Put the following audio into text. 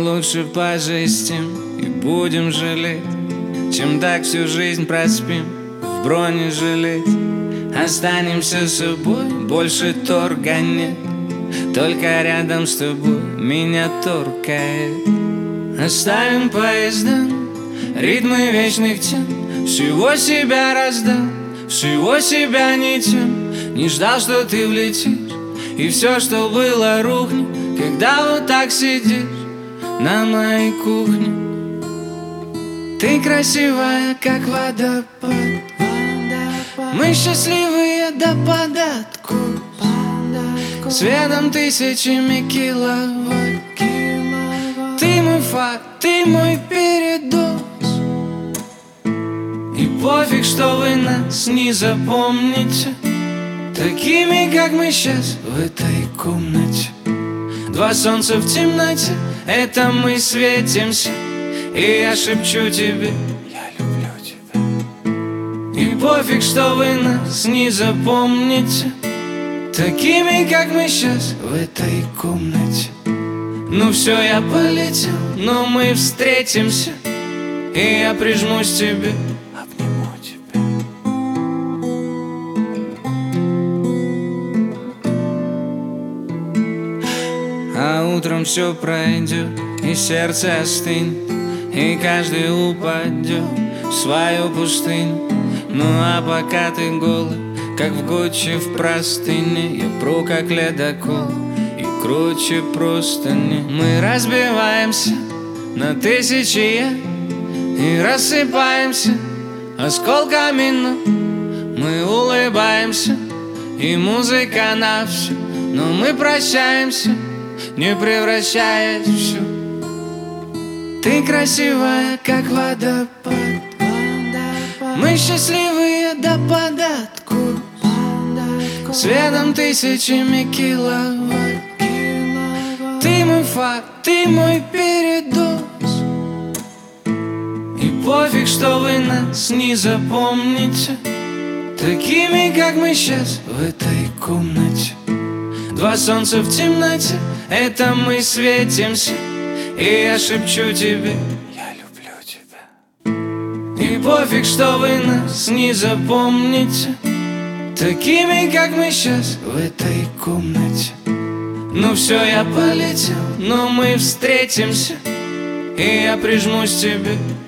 лучше пожестим и будем жалеть, чем так всю жизнь проспим в бронежилет. Останемся собой, больше торга нет, только рядом с тобой меня торкает. Оставим поезда, ритмы вечных тем, всего себя раздал, всего себя не тем. Не ждал, что ты влетишь, и все, что было, рухнет, когда вот так сидишь на моей кухне. Ты красивая, как водопад, мы счастливые до податку, светом тысячами киловатт. Ты мой факт, ты мой передоз, и пофиг, что вы нас не запомните такими, как мы сейчас в этой комнате. Два солнца в темноте, это мы светимся, и я шепчу тебе: я люблю тебя. И пофиг, что вы нас не запомните такими, как мы сейчас в этой комнате. Ну все, я полетел, но мы встретимся, и я прижмусь к тебе, обниму тебя. А утром все пройдет, и сердце остынет, и каждый упадет в свою пустыню. Ну а пока ты голый, как в Гуччи в простыне, я пру как ледокол и круче простыни. Мы разбиваемся на тысячи и рассыпаемся осколками, но мы улыбаемся, и музыка на все. Но мы прощаемся, не превращаясь в все. Ты красивая, как водопад, мы счастливые до податку, светом тысячами киловатт. Ты мой факт, ты мой передоз, и пофиг, что вы нас не запомните такими, как мы сейчас в этой комнате. Два солнца в темноте, это мы светимся, и я шепчу тебе: я люблю тебя. И пофиг, что вы нас не запомните такими, как мы сейчас в этой комнате. Ну все, я полетел, но мы встретимся, и я прижмусь к тебе.